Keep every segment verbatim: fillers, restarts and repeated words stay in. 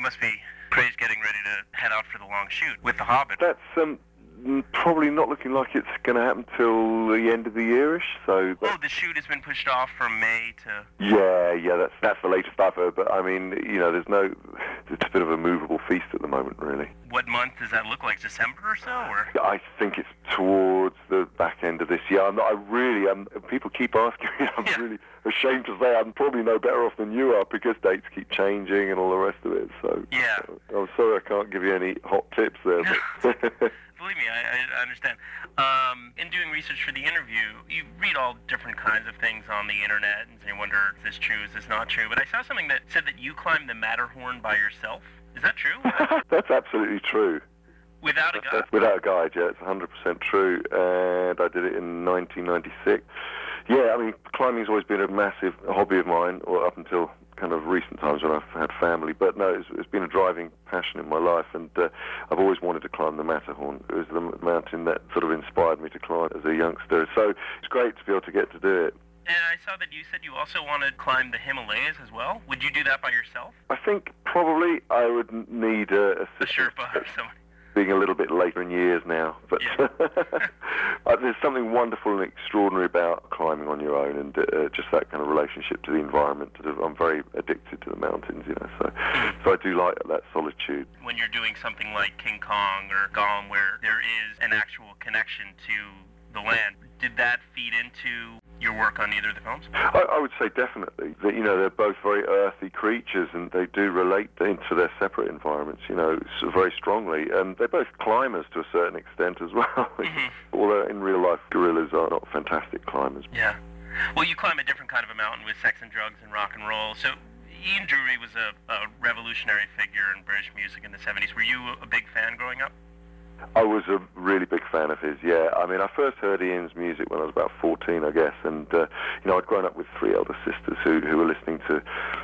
must be crazed getting ready to head out for the long shoot with The Hobbit. That's um, probably not looking like it's going to happen till the end of the yearish. So. Oh, the shoot has been pushed off from May to. Yeah, yeah, that's that's the latest I've heard. But I mean, you know, there's no. It's a bit of a movable feast at the moment, really. What month does that look like? December or so, or? I think it's towards the back end of this year. I'm not, I really, um, people keep asking me. I'm yeah. really ashamed to say I'm probably no better off than you are because dates keep changing and all the rest of it. So yeah, uh, I'm sorry I can't give you any hot tips there. But believe me, I, I understand. Um, in doing research for the interview, you read all different kinds of things on the internet, and you wonder, is this true, is this not true? But I saw something that said that you climbed the Matterhorn by yourself. Is that true? That's absolutely true. Without a guide? That's without a guide, yeah. It's one hundred percent true, and I did it in nineteen ninety-six. Yeah, I mean, climbing's always been a massive hobby of mine, or up until kind of recent times when I've had family. But no, it's, it's been a driving passion in my life, and uh, I've always wanted to climb the Matterhorn. It was the mountain that sort of inspired me to climb as a youngster. So it's great to be able to get to do it. And I saw that you said you also wanted to climb the Himalayas as well. Would you do that by yourself? I think probably I would need a, a, a Sherpa or someone. Being a little bit later in years now, but yeah. There's something wonderful and extraordinary about climbing on your own, and uh, just that kind of relationship to the environment. I'm very addicted to the mountains, you know, so so I do like that solitude. When you're doing something like King Kong or Gollum, where there is an actual connection to the land, did that feed into your work on either of the films? I, I would say definitely. That, you know, they're both very earthy creatures, and they do relate into their separate environments, you know, so very strongly. And they're both climbers to a certain extent as well. Mm-hmm. Although in real life, gorillas are not fantastic climbers. Yeah. Well, you climb a different kind of a mountain with sex and drugs and rock and roll. So Ian Dury was a, a revolutionary figure in British music in the seventies. Were you a big fan growing up? I was a really big fan of his, yeah. I mean, I first heard Ian's music when I was about fourteen, I guess, and, uh, you know, I'd grown up with three elder sisters who, who were listening to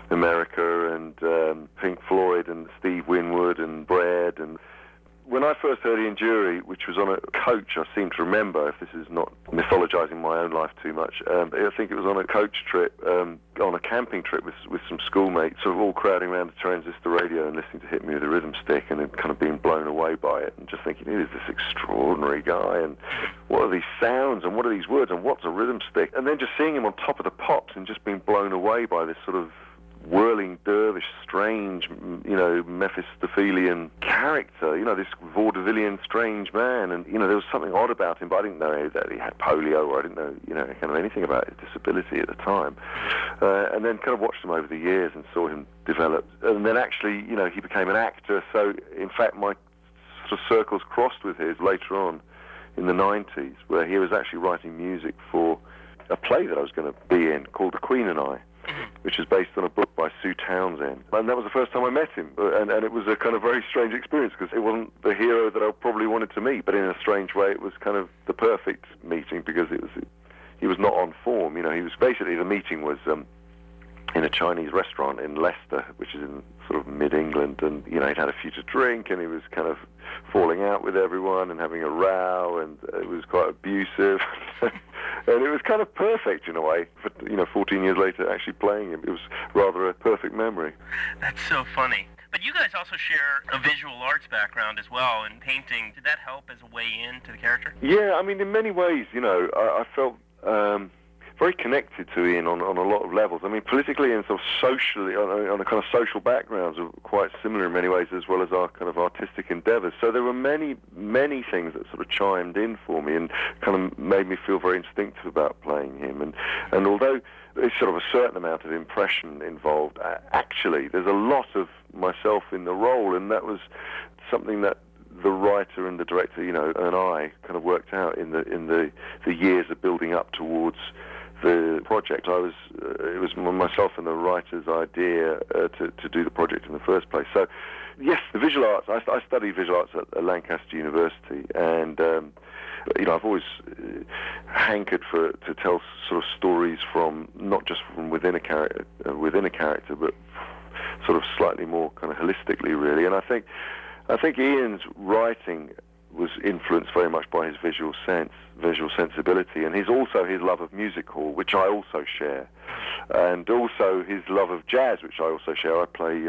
America and um, Pink Floyd and Steve Winwood and Bread. And when I first heard Ian Dury, which was on a coach, I seem to remember, if this is not mythologizing my own life too much, um, I think it was on a coach trip, um, on a camping trip with with some schoolmates, sort of all crowding around the transistor radio and listening to Hit Me With a Rhythm Stick, and then kind of being blown away by it, and just thinking, who is this extraordinary guy, and what are these sounds, and what are these words, and what's a rhythm stick? And then just seeing him on Top of the Pops and just being blown away by this sort of whirling dervish, strange, you know, Mephistophelian character, you know, this vaudevillian strange man, and, you know, there was something odd about him, but I didn't know that he had polio, or I didn't know, you know, kind of anything about his disability at the time. Uh, and then kind of watched him over the years and saw him develop. And then actually, you know, he became an actor, so, in fact, my sort of circles crossed with his later on in the nineties, where he was actually writing music for a play that I was going to be in called The Queen and I, which is based on a book by Sue Townsend. And that was the first time I met him. And, and it was a kind of very strange experience, because it wasn't the hero that I probably wanted to meet, but in a strange way it was kind of the perfect meeting, because it was he was not on form. You know, he was basically, the meeting was um, in a Chinese restaurant in Leicester, which is in sort of mid-England, and, you know, he'd had a few to drink, and he was kind of falling out with everyone and having a row, and it was quite abusive. And it was kind of perfect in a way, for, you know, fourteen years later actually playing him. It was rather a perfect memory. That's so funny. But you guys also share a visual arts background as well, and painting. Did that help as a way in to the character? Yeah, I mean, in many ways, you know, I, I felt um, very connected to Ian on, on a lot of levels. I mean, politically and sort of socially, on a, on a kind of social backgrounds are quite similar in many ways, as well as our kind of artistic endeavours. So there were many, many things that sort of chimed in for me and kind of made me feel very instinctive about playing him. And, and although there's sort of a certain amount of impression involved, actually there's a lot of myself in the role, and that was something that the writer and the director, you know, and I kind of worked out in the in the, the years of building up towards the project. I was, uh, it was myself and the writer's idea uh, to, to do the project in the first place. So, yes, the visual arts, I, I studied visual arts at, at Lancaster University, and, um, you know, I've always uh, hankered for to tell sort of stories from, not just from within a character, uh, within a character, but sort of slightly more kind of holistically, really. And I think, I think Ian's writing was influenced very much by his visual sense, visual sensibility, and his also his love of music hall, which I also share, and also his love of jazz, which I also share. I play um,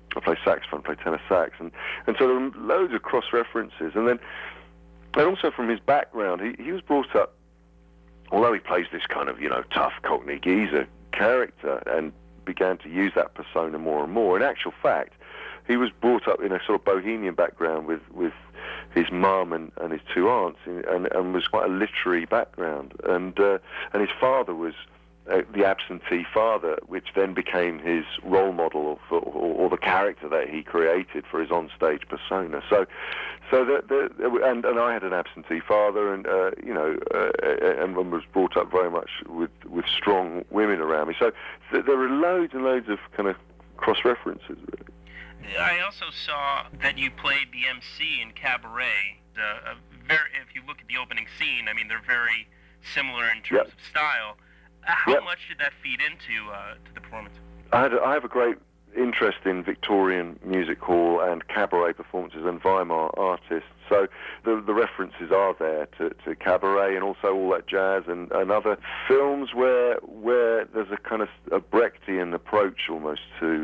I play saxophone, play tenor sax, and, and so there are loads of cross-references. And then, and also from his background, he, he was brought up, although he plays this kind of, you know, tough Cockney geezer character and began to use that persona more and more, in actual fact, he was brought up in a sort of bohemian background with, with his mum and, and his two aunts, and, and was quite a literary background. And, uh, and his father was Uh, the absentee father, which then became his role model for, or, or the character that he created for his on-stage persona. So, so the, the, and, and I had an absentee father, and uh, you know, uh, and was brought up very much with with strong women around me. So, so there are loads and loads of kind of cross-references, really. I also saw that you played the M C in Cabaret. Uh, a very, if you look at the opening scene, I mean, they're very similar in terms yep. of style. How yep. much did that feed into uh, to the performance? I, had a, I have a great interest in Victorian music hall and cabaret performances and Weimar artists. So the, the references are there to, to cabaret and also all that jazz and, and other films where where there's a kind of a Brechtian approach almost to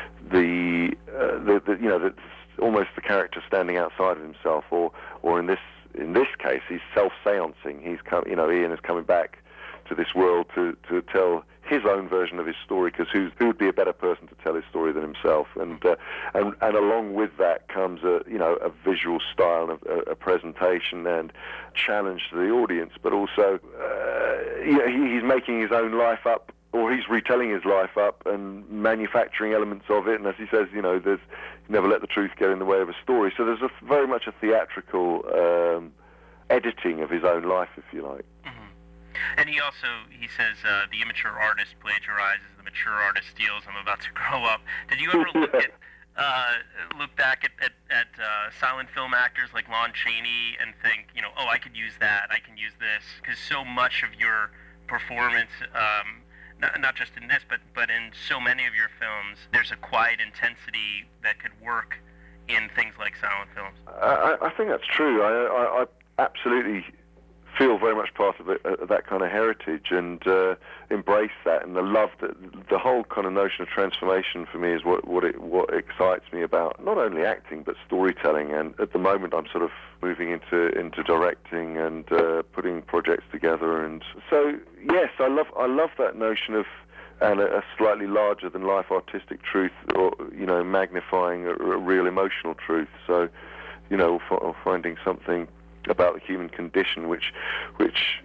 the, uh, the, the you know, the, almost the character standing outside of himself, or or in this in this case he's self-seancing. He's come, you know, Ian is coming back to this world to, to tell his own version of his story, because who would be a better person to tell his story than himself? And uh, and and along with that comes a you know a visual style, and a, a presentation and challenge to the audience, but also uh, you know, he, he's making his own life up, or he's retelling his life up and manufacturing elements of it. And as he says, you know, there's never let the truth get in the way of a story. So there's a very much a theatrical um, editing of his own life, if you like. Mm-hmm. And he also, he says, uh, the immature artist plagiarizes, the mature artist steals, I'm about to grow up. Did you ever look at, uh, look back at, at, at uh, silent film actors like Lon Chaney and think, you know, oh, I could use that, I can use this? Because so much of your performance, um, not, not just in this, but, but in so many of your films, there's a quiet intensity that could work in things like silent films. I, I think that's true. I, I, I absolutely feel very much part of it, uh, that kind of heritage, and uh, embrace that, and the love that the whole kind of notion of transformation for me is what what it what excites me about not only acting but storytelling. And at the moment, I'm sort of moving into into directing and uh, putting projects together. And so, yes, I love I love that notion of and a, a slightly larger than life artistic truth, or you know, magnifying a, a real emotional truth. So, you know, or finding something about the human condition, which, which,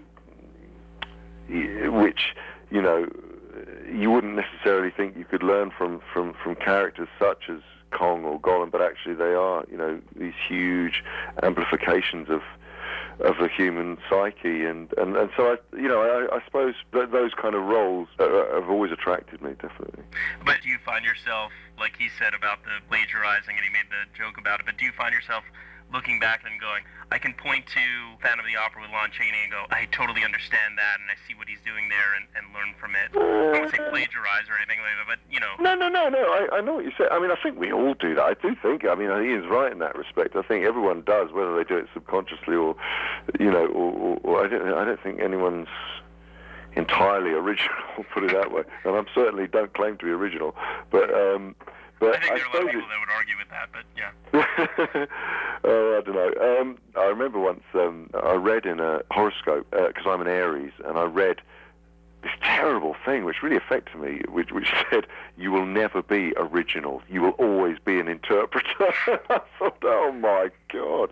which, you know, you wouldn't necessarily think you could learn from, from, from characters such as Kong or Gollum, but actually they are, you know, these huge amplifications of of the human psyche, and, and, and so I, you know, I, I suppose th- those kind of roles uh, have always attracted me, definitely. But do you find yourself, like he said about the plagiarizing, and he made the joke about it, but do you find yourself looking back and going, I can point to Phantom of the Opera with Lon Chaney and go, I totally understand that, and I see what he's doing there, and, and learn from it? I don't want to say plagiarize or anything like that, but, you know. No, no, no, no, I, I know what you said. I mean, I think we all do that. I do think, I mean, Ian's right in that respect. I think everyone does, whether they do it subconsciously or, you know, or, or, or I don't I don't think anyone's entirely original, put it that way. And I certainly don't claim to be original, but... Um, But I think there are a lot of people it, that would argue with that, but yeah. oh, I don't know. Um, I remember once um, I read in a horoscope, because uh, I'm an Aries, and I read this terrible thing which really affected me, which, which said, you will never be original. You will always be an interpreter. I thought, oh my God.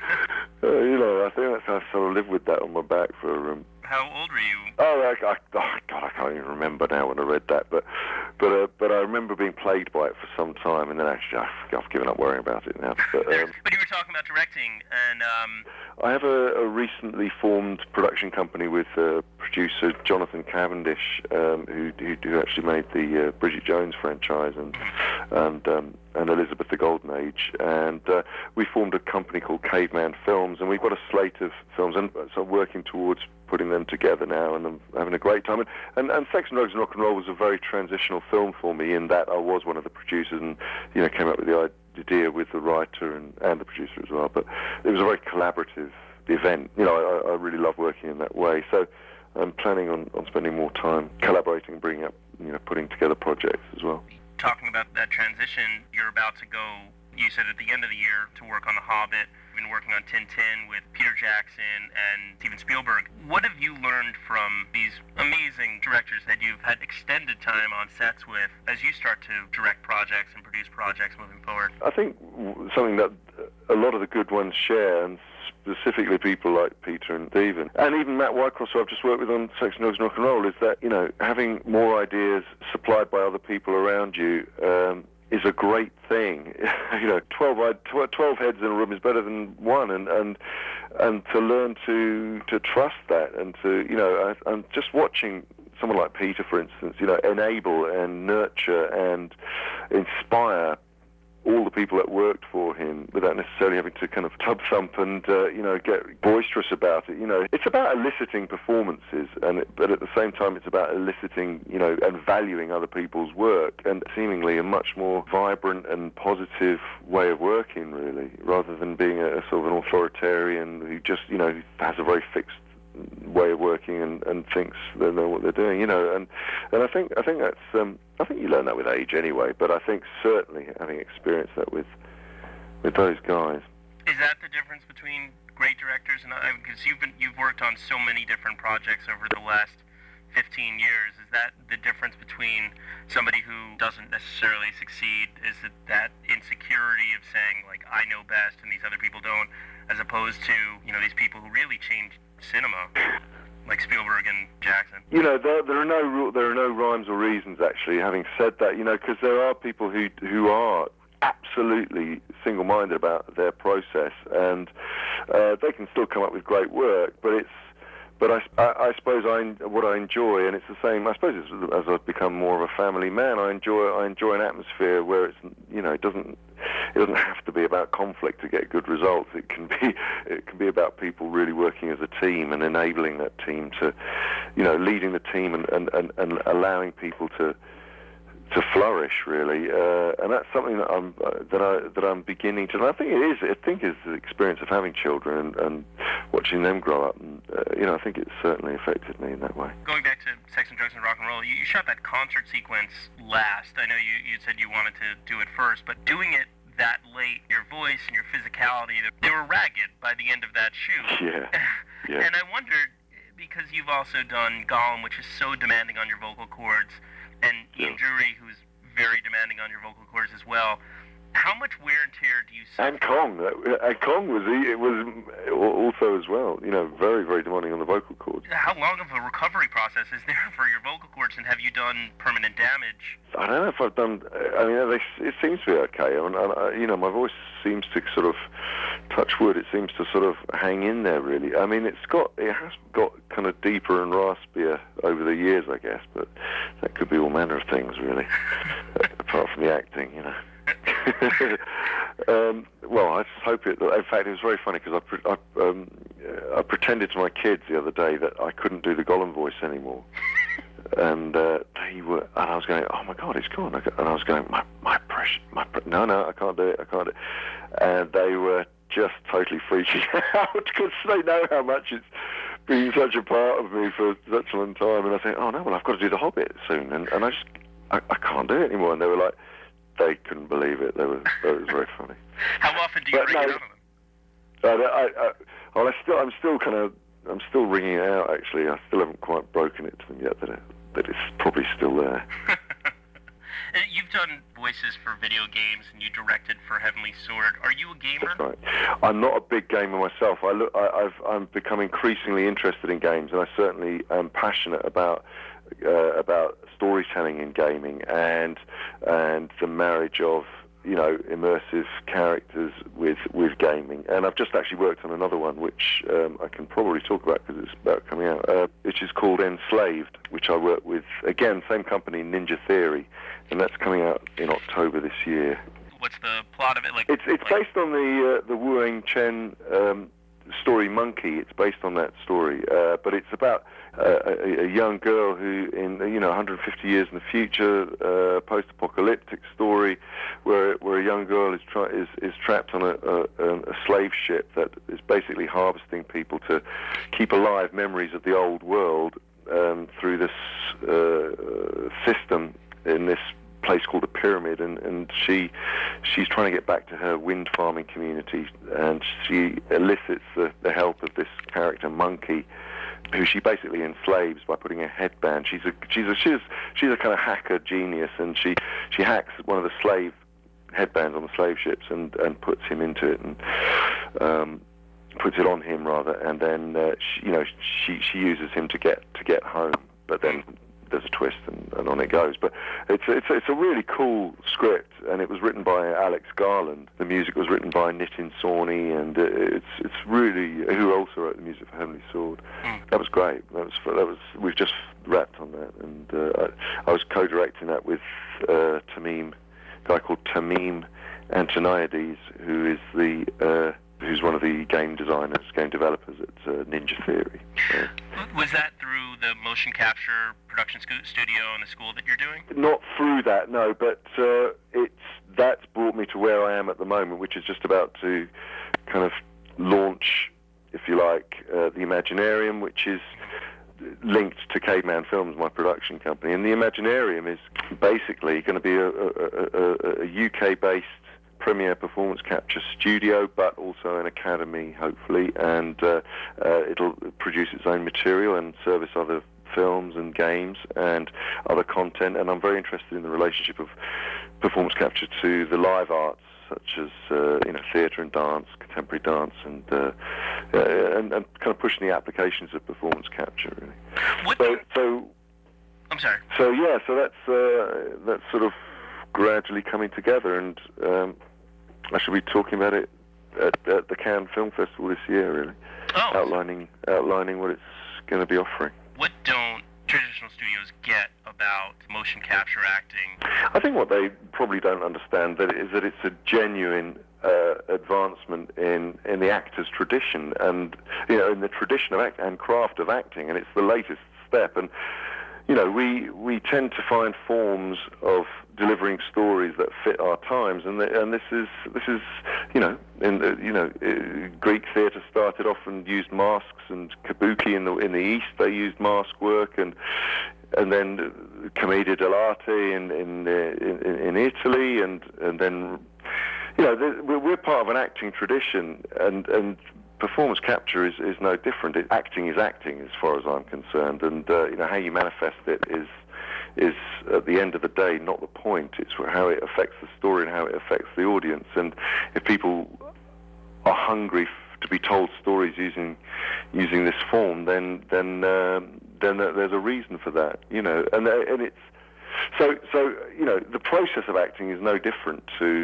uh, you know, I think that's how I sort of lived with that on my back for... Um, How old were you? Oh, I, I, oh, God, I can't even remember now when I read that, but but uh, but I remember being plagued by it for some time, and then actually I've, I've given up worrying about it now. But, um, but you were talking about directing, and... Um... I have a, a recently formed production company with uh, producer Jonathan Cavendish, um, who, who who actually made the uh, Bridget Jones franchise and and um, and Elizabeth the Golden Age, and uh, we formed a company called Caveman Films, and we've got a slate of films, and so I'm working towards putting them together now, and I'm having a great time. And, and, and Sex and Drugs and Rock and Roll was a very transitional film for me, in that I was one of the producers and, you know, came up with the idea with the writer and, and the producer as well. But it was a very collaborative event. You know, I, I really love working in that way. So I'm planning on, on spending more time collaborating, bringing up, you know, putting together projects as well. talking about that transition, you're about to go, you said at the end of the year, to work on The Hobbit. You've been working on Tintin with Peter Jackson and Steven Spielberg. What have you learned from these amazing directors that you've had extended time on sets with as you start to direct projects and produce projects moving forward? I think something that a lot of the good ones share, and specifically people like Peter and Steven, and even Matt Whitecross, who I've just worked with on Sex and Drugs and Rock and Roll, is that, you know, having more ideas supplied by other people around you um, is a great thing. You know, twelve, twelve heads in a room is better than one, and and and to learn to to trust that, and to, you know, and just watching someone like Peter, for instance, you know, enable and nurture and inspire all the people that worked for him without necessarily having to kind of tub thump and uh, you know, get boisterous about it. You know, it's about eliciting performances, and it, but at the same time, it's about eliciting, you know, and valuing other people's work, and seemingly a much more vibrant and positive way of working, really, rather than being a, a sort of an authoritarian who just, you know, has a very fixed way of working and, and thinks they know what they're doing, you know, and and I think I think that's um, I think you learn that with age anyway. But I think certainly having experienced that with with those guys. Is that the difference between great directors and because you've been you've worked on so many different projects over the last fifteen years? Is that the difference between somebody who doesn't necessarily succeed? Is it that insecurity of saying, like, I know best and these other people don't, as opposed to, you know, these people who really changed cinema, like Spielberg and Jackson? You know, there, there are no there are no rhymes or reasons, actually. Having said that, you know, because there are people who who are absolutely single-minded about their process, and uh, they can still come up with great work. But it's But I, I, I suppose I, what I enjoy, and it's the same, I suppose it's, as I've become more of a family man, I enjoy I enjoy an atmosphere where it's, you know, it doesn't it doesn't have to be about conflict to get good results. It can be it can be about people really working as a team and enabling that team to, you know, leading the team and, and, and, and allowing people to to flourish, really, uh, and that's something that I'm uh, that I that I'm beginning to. And I think it is. I think it's the experience of having children and, and watching them grow up. And uh, you know, I think it's certainly affected me in that way. Going back to Sex and Drugs and Rock and Roll, you, you shot that concert sequence last. I know you you said you wanted to do it first, but doing it that late, your voice and your physicality, they were ragged by the end of that shoot. Yeah. Yeah. And I wondered, because you've also done Gollum, which is so demanding on your vocal cords, and Ian Drury, who's very demanding on your vocal cords as well. How much wear and tear do you suffer? And Kong, and Kong was it was also as well. You know, very very demanding on the vocal cords. How long of a recovery process is there for your vocal cords, and have you done permanent damage? I don't know if I've done. I mean, they, it seems to be okay. I mean, I, you know, my voice seems to sort of touch wood. It seems to sort of hang in there, really. I mean, it's got it has got kind of deeper and raspier over the years, I guess. But that could be all manner of things, really, apart from the acting, you know. um, well, I just hope it. In fact, it was very funny because I, pre- I, um, I pretended to my kids the other day that I couldn't do the Gollum voice anymore, and uh, they were. And I was going, "Oh my God, it's gone!" And I was going, "My, my precious, my pre- no, no, I can't do it. I can't do it." And they were just totally freaking out because they know how much it's been such a part of me for such a long time. And I said, "Oh no, well, I've got to do the Hobbit soon," and, and I just, I, I can't do it anymore. And they were like. They couldn't believe it. They were, it was very funny. How often do you ring no, it out of them? them? I, I, I, well, I still, I'm still kind of, I'm still ringing it out. Actually, I still haven't quite broken it to them yet that it, that it's probably still there. You've done voices for video games, and you directed for Heavenly Sword. Are you a gamer? That's right. I'm not a big gamer myself. I look, I, I've, I'm become increasingly interested in games, and I certainly am passionate about. Uh, about storytelling in gaming and and the marriage of, you know, immersive characters with with gaming. And I've just actually worked on another one which um, I can probably talk about because it's about coming out, uh, which is called Enslaved, which I work with, again, same company, Ninja Theory, and that's coming out in October this year. What's the plot of it? Like, it's it's like... based on the uh, the Wu Eng Chen um, story Monkey. It's based on that story, uh, but it's about uh, a, a young girl who, in you know, one hundred fifty years in the future, uh, post-apocalyptic story, where where a young girl is tra- is is trapped on a, a, a slave ship that is basically harvesting people to keep alive memories of the old world um, through this uh, system in this place called the Pyramid, and, and she she's trying to get back to her wind farming community, and she elicits the, the help of this character Monkey, who she basically enslaves by putting a headband. She's a she's a she's she's a kind of hacker genius, and she she hacks one of the slave headbands on the slave ships and and puts him into it, and um, puts it on him rather, and then uh, she, you know she she uses him to get to get home, but then there's a twist, and, and on it goes. But it's it's it's a really cool script, and it was written by Alex Garland. The music was written by Nitin Sawhney, and it's it's really, who also wrote the music for Heavenly Sword. Mm. That was great. That was that was we've just wrapped on that, and uh, I, I was co-directing that with uh, Tamim, a guy called Tamim Antoniades, who is the uh, who's one of the game designers, game developers at uh, Ninja Theory. So. Was that through the motion capture production scu- studio and the school that you're doing? Not through that, no, but uh, it's that's brought me to where I am at the moment, which is just about to kind of launch, if you like, uh, the Imaginarium, which is linked to Caveman Films, my production company. And the Imaginarium is basically going to be a, a, a, a U K-based premier performance capture studio, but also an academy, hopefully, and uh, uh, it'll produce its own material and service other films and games and other content. And I'm very interested in the relationship of performance capture to the live arts, such as uh, you know, theatre and dance, contemporary dance, and, uh, uh, and and kind of pushing the applications of performance capture, really. What so, do... so, I'm sorry. So yeah, so that's uh, that's sort of gradually coming together, and um, I should be talking about it at, at the Cannes Film Festival this year, really, oh. outlining outlining what it's going to be offering. What don't traditional studios get about motion capture acting? I think what they probably don't understand that is that it's a genuine uh, advancement in, in the actor's tradition, and you know, in the tradition of act and craft of acting, and it's the latest step. And you know, we we tend to find forms of delivering stories that fit our times, and the, and this is this is you know, in the, you know, uh, Greek theatre started off and used masks, and kabuki in the in the East they used mask work, and and then commedia dell'arte in in, uh, in in Italy, and and then you know, the, we're, we're part of an acting tradition, and and. Performance capture is, is no different. It, acting is acting, as far as I'm concerned, and uh, you know, how you manifest it is is at the end of the day not the point. It's how it affects the story and how it affects the audience. And if people are hungry f- to be told stories using using this form, then then um, then there's a reason for that. You know, and uh, and it's so so you know, the process of acting is no different to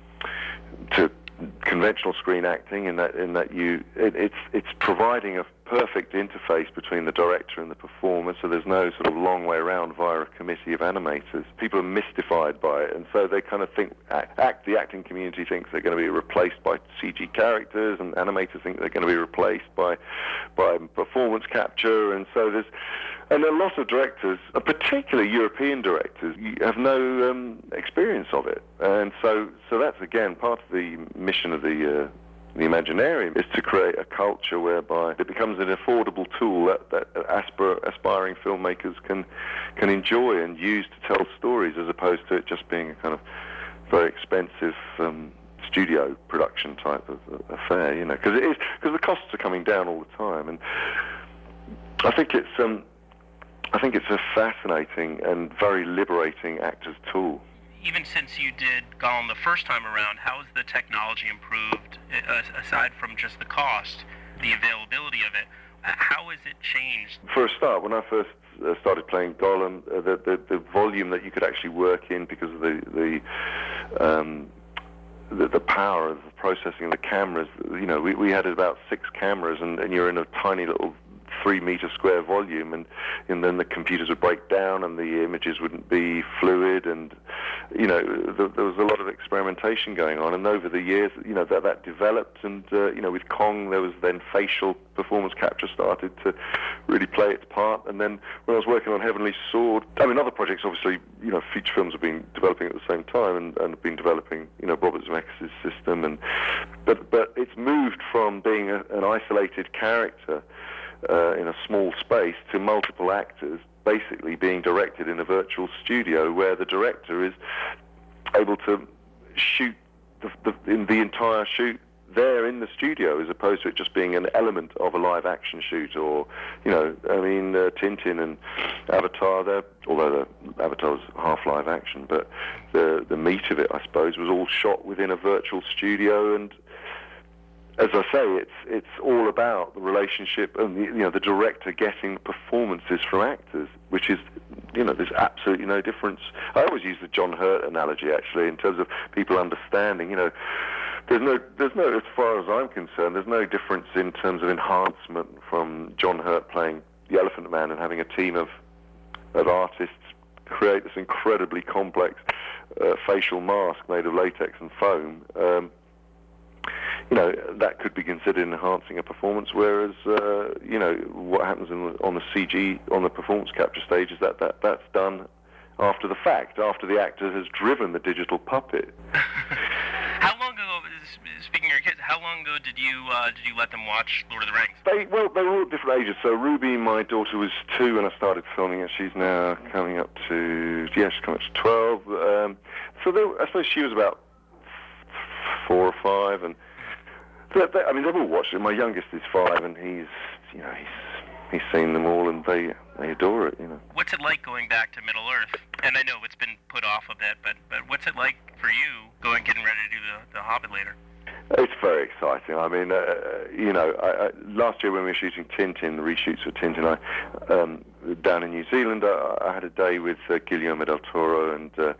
to. conventional screen acting, in that in that you it, it's it's providing a perfect interface between the director and the performer, so there's no sort of long way around via a committee of animators. People are mystified by it, and so they kind of think act, act the acting community thinks they're going to be replaced by C G characters, and animators think they're going to be replaced by by performance capture, and so there's and a lot of directors, particularly European directors, have no um, experience of it, and so so that's again part of the mission of the uh, the Imaginarium, is to create a culture whereby it becomes an affordable tool that, that aspir- aspiring filmmakers can can enjoy and use to tell stories, as opposed to it just being a kind of very expensive um, studio production type of uh, affair, you know, because it is because the costs are coming down all the time, and I think it's um. I think it's a fascinating and very liberating actor's tool. Even since you did Gollum the first time around, how has the technology improved, uh, aside from just the cost, the availability of it? Uh, how has it changed? For a start, when I first uh, started playing Gollum, uh, the, the the volume that you could actually work in because of the the um, the, the power of the processing of the cameras, you know, we, we had about six cameras, and, and you're in a tiny little three meter square volume, and and then the computers would break down and the images wouldn't be fluid, and you know, the, there was a lot of experimentation going on, and over the years, you know, that that developed, and uh, you know, with Kong there was then facial performance capture started to really play its part, and then when I was working on Heavenly Sword, I mean, other projects obviously, you know, feature films have been developing at the same time, and, and have been developing, you know, Robert Zemeckis' system, and but but it's moved from being a, an isolated character Uh, in a small space to multiple actors basically being directed in a virtual studio where the director is able to shoot the, the, in the entire shoot there in the studio, as opposed to it just being an element of a live action shoot. Or, you know, I mean, uh, Tintin and Avatar, they're, although the Avatar was half live action, but the the meat of it, I suppose, was all shot within a virtual studio. And as I say, it's it's all about the relationship and the, you know, the director getting performances from actors, which is, you know, there's absolutely no difference. I always use the John Hurt analogy, actually, in terms of people understanding, you know, There's no, there's no, as far as I'm concerned, there's no difference in terms of enhancement from John Hurt playing the Elephant Man and having a team of of artists create this incredibly complex uh, facial mask made of latex and foam. Um, you know, that could be considered enhancing a performance, whereas, uh, you know, what happens in the, on the C G, on the performance capture stage, is that, that that's done after the fact, after the actor has driven the digital puppet. How long ago, speaking of your kids, how long ago did you uh, did you let them watch Lord of the Rings? They well, they were all at different ages. So Ruby, my daughter, was two when I started filming it. She's now coming up to yeah, she's coming up to twelve. Um, so they, I suppose she was about four or five, and they, they, I mean they've all watched it. My youngest is five, and he's you know he's he's seen them all, and they they adore it. You know. What's it like going back to Middle Earth? And I know it's been put off a bit, but but what's it like for you going getting ready to do the, the Hobbit later? It's very exciting. I mean, uh, you know, I, I, last year when we were shooting Tintin, the reshoots for Tintin, I, um, down in New Zealand, I, I had a day with uh, Guillermo del Toro, and uh,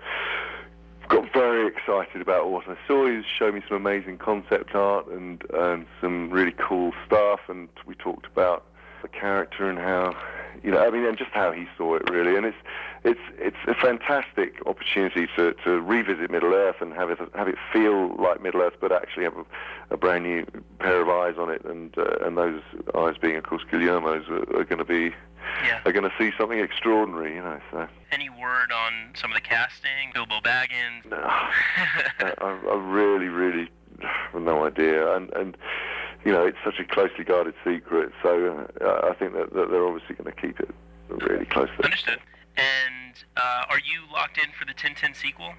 got very excited about what I saw. He showed me some amazing concept art and, and some really cool stuff, and we talked about the character and how, you know, I mean, and just how he saw it, really. And it's it's it's a fantastic opportunity to, to revisit Middle Earth and have it have it feel like Middle Earth, but actually have a, a brand new pair of eyes on it. And uh, and those eyes being, of course, Guillermo's, are, are going to be yeah. are going to see something extraordinary, you know. So. Any word on some of the casting? Bilbo Baggins? No, I, I really, really have no idea. And and. You know, it's such a closely guarded secret, so uh, I think that, that they're obviously going to keep it really close. Understood. And uh, are you locked in for the Tintin sequel?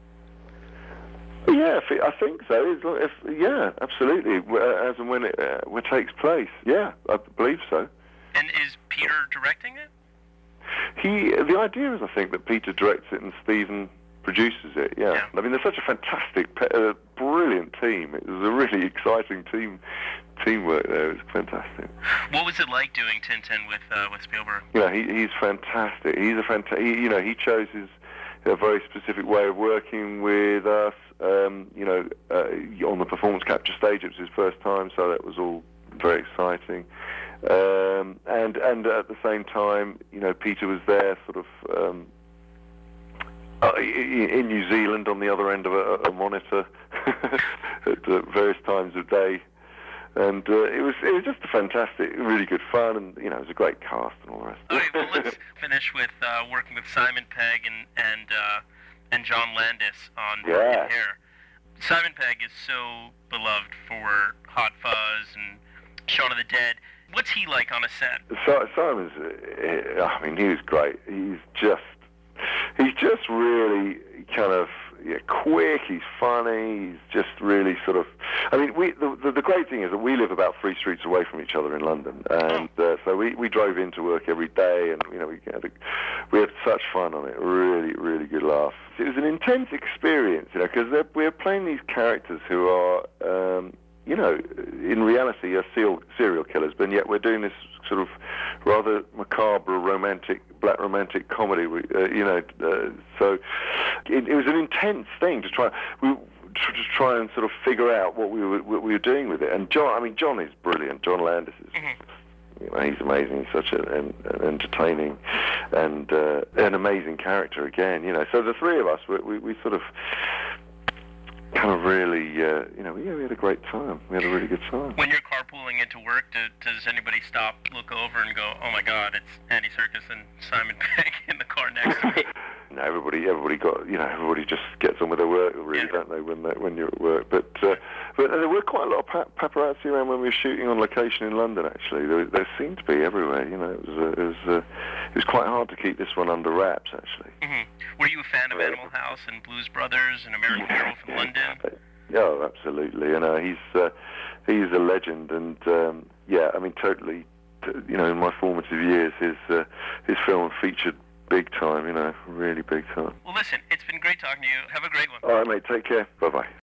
Yeah, I think so. If, yeah, absolutely. As and when it, uh, when it takes place. Yeah, I believe so. And is Peter directing it? He. The idea is, I think, that Peter directs it and Stephen produces it. Yeah. yeah. I mean, they're such a fantastic, uh, brilliant team. It was a really exciting team teamwork there. It was fantastic. What was it like doing Tintin with uh, with Spielberg? Yeah, you know, he, he's fantastic. He's a fantastic. He, you know, he chose his a very specific way of working with us. Um, you know, uh, on the performance capture stage, it was his first time, so that was all very exciting. Um, and and at the same time, you know, Peter was there, sort of. Um, Uh, in New Zealand, on the other end of a, a monitor at uh, various times of day, and uh, it was it was just a fantastic, really good fun, and you know it was a great cast and all the rest. All right, well, let's finish with uh, working with Simon Pegg and and uh, and John Landis on yeah. Hair. Simon Pegg is so beloved for Hot Fuzz and Shaun of the Dead. What's he like on a set? So, Simon's, uh, I mean, he was great. He's just. He's just really kind of yeah, quick. He's funny. He's just really sort of. I mean, we the, the the great thing is that we live about three streets away from each other in London, and uh, so we, we drove into work every day, and you know we had a, we had such fun on it. Really, really good laugh. It was an intense experience, you know, because we're playing these characters who are, um, you know, in reality are serial serial killers, but yet we're doing this sort of rather macabre, romantic, black romantic comedy. Uh, you know, uh, so it, it was an intense thing to try. We to, to try and sort of figure out what we were what we were doing with it. And John, I mean, John is brilliant. John Landis is. Mm-hmm. You know, he's amazing. He's such an, an, an entertaining and uh, an amazing character again. You know, so the three of us, we, we, we sort of. Kind of really, uh, you know, yeah, we had a great time. We had a really good time. When you're carpooling into work, do, does anybody stop, look over, and go, "Oh my God, it's Andy Serkis and Simon Pegg in the car next to me"? No, everybody, everybody got, you know, everybody just gets on with their work, really, yeah. don't they, when they, when you're at work. But, uh, but But there were quite a lot of pa- paparazzi around when we were shooting on location in London. Actually, there, there seemed to be everywhere. You know, it was uh, it was uh, it was quite hard to keep this one under wraps. Actually. Mm-hmm. Were you a fan of Animal House and Blues Brothers and American Girl from London? Yeah, absolutely. You know, he's uh, he's a legend, and um, yeah, I mean, totally. T- you know, in my formative years, his uh, his film featured big time. You know, really big time. Well, listen, it's been great talking to you. Have a great one. All right, mate. Take care. Bye bye.